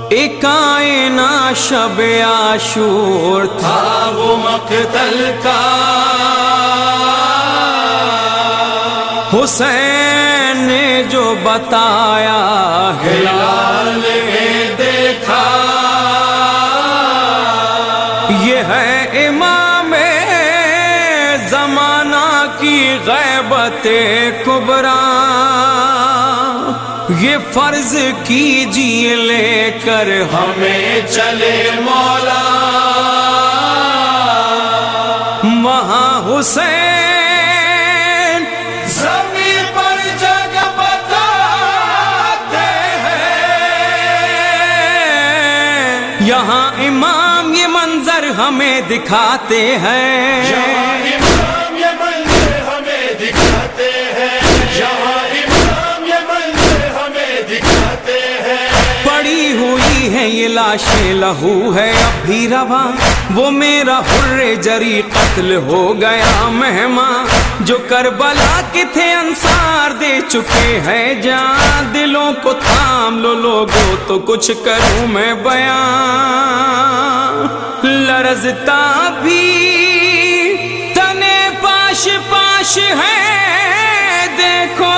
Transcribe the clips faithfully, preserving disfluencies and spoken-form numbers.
ایک آئینہ شب عاشور تھا وہ مقتل کا، حسین نے جو بتایا ہلال میں دیکھا، یہ ہے امام زمانہ کی غیبت کبریٰ، یہ فرض کیجیے لے کر ہمیں چلے مولا، وہاں حسین زمین پر جگہ بتاتے ہیں، یہاں امام یہ منظر ہمیں دکھاتے ہیں، یہاں امام یہ منظر ہمیں دکھاتے ہیں، یہاں امام یہ منظر ہمیں دکھاتے ہیں، پڑی ہوئی ہے یہ لاشیں لہو ہے اب بھی رواں، وہ میرا حر جری قتل ہو گیا مہماں، جو کربلا کے تھے انصار دے چکے ہیں جان، دلوں کو تھام لو لوگوں تو کچھ کروں میں بیان، لرزتا بھی تنے پاش پاش ہے دیکھو،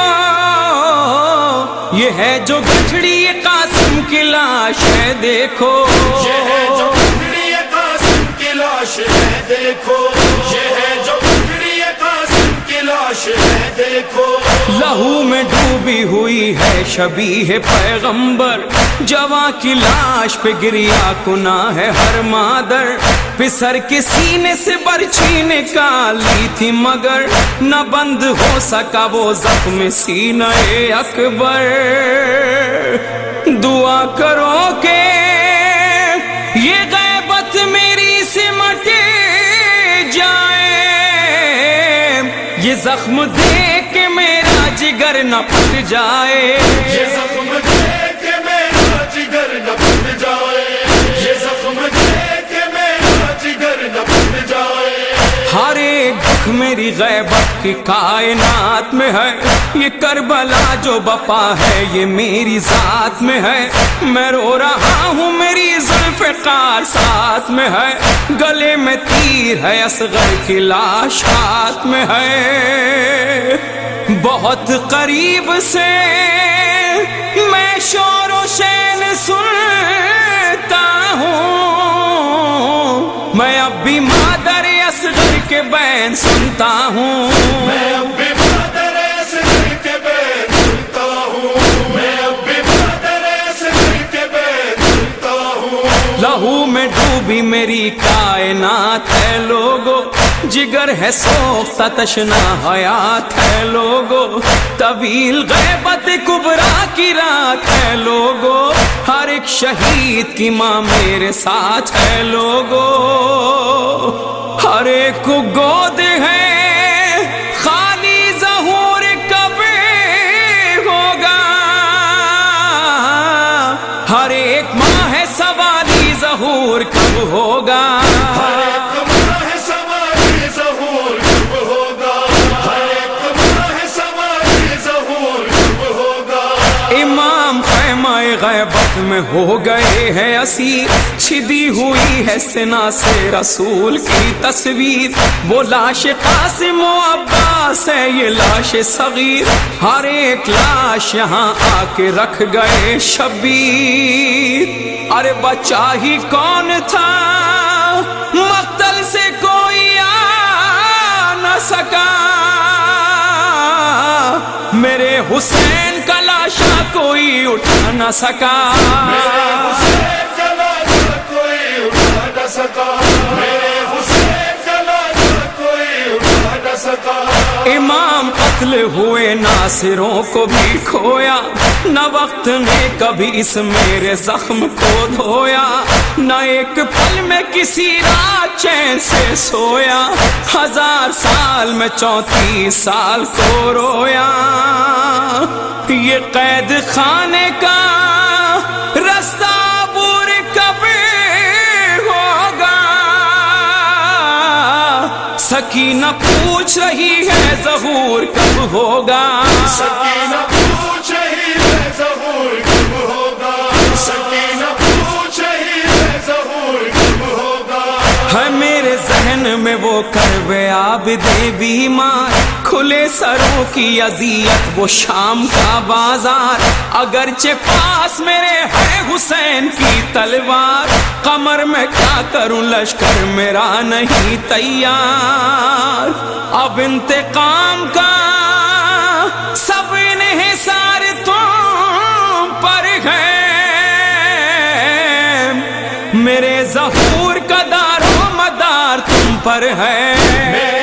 یہ ہے جو گٹھڑی قاسم کی لاش ہے دیکھو، یہ ہے جو گٹھڑی قاسم کی لاش ہے دیکھو، یہ ہے جو گٹھڑی قاسم کی لاش ہے دیکھو، لہو میں ڈوبی ہوئی ہے شبیہ پیغمبر، جواں کی لاش پہ گریا کنا ہے ہر مادر، پسر کے سینے سے برچھی نکالی تھی مگر نہ بند ہو سکا وہ زخم سینہ اکبر، دعا کرو کہ یہ غیبت میری سمٹ جائے، یہ زخم دیکھ کے میرا جگر نہ پھٹ جائے، یہ زخم دیکھ کے میرا جگر نہ پھٹ جائے، یہ زخم دیکھ کے میرا جگر نہ پھٹ جائے، ہر ایک دکھ میری غیبت کی کائنات میں ہے، یہ کربلا جو بپا ہے یہ میری ذات میں ہے، میں رو رہا ہوں میری ذوالفقار ساتھ میں ہے، گلے میں تیر ہے اصغر کی لاش ہاتھ میں ہے، بہت قریب سے میں شور و شین سنتا ہوں، میں اب بھی مادر اصغر کے بین سنتا ہوں، میں اب بھی مادر اصغر کے بین سنتا ہوں، میں اب بھی مادر اصغر کے بین سنتا ہوں، لہو میں ڈوبی میری کائنات ہے لوگو، جگر ہے سوختہ تشنا حیات ہے لوگو، طویل غیبت کبریٰ کی رات ہے لوگو، ہر ایک شہید کی ماں میرے ساتھ ہے لوگو، ہر ایک کو گود ہے خالی ظہور کب ہوگا، ہر ایک ماں ہے سوالی ظہور کب ہوگا، ہر ایک ماہ سواری ظہور کب ہوگا، ہر ایک ماہ سواری ظہور کب ہوگا، امام خیمہ غیبت میں ہو گئے ہیں اسیر، چھدی ہوئی ہے سنا سے رسول کی تصویر، وہ لاش قاسم و عباس ہے یہ لاش صغیر، ہر ایک لاش یہاں آ کے رکھ گئے شبیر، ارے بچہ ہی کون تھا مقتل سے کوئی آ نہ سکا، میرے حسین کا لاشا کوئی اٹھا نہ سکا، میرے حسین کا لاشا کوئی اٹھا نہ سکا، میرے حسین کا لاشا کوئی اٹھا نہ سکا، امام قتل ہوئے ناصروں کو بھی کھویا، نہ وقت نے کبھی اس میرے زخم کو دھویا، نہ ایک پل میں کسی رات چین سے سویا، ہزار سال میں چونتیس سال کو رویا، یہ قید خانے کا رستہ عبور کب ہوگا، سکینہ پوچھ رہی ہے ظہور کب ہوگا، سکینہ پوچھ رہی ہے ظہور کب ہوگا، سکینہ پوچھ کربے عابد بیمار، کھلے سروں کی اذیت وہ شام کا بازار، اگرچہ پاس میرے ہے حسین کی تلوار، قمر میں کیا کروں لشکر میرا نہیں تیار، اب انتقام کا سب انحصار تم پر ہے، میرے ظہور کا دار و مدار تم پر ہے۔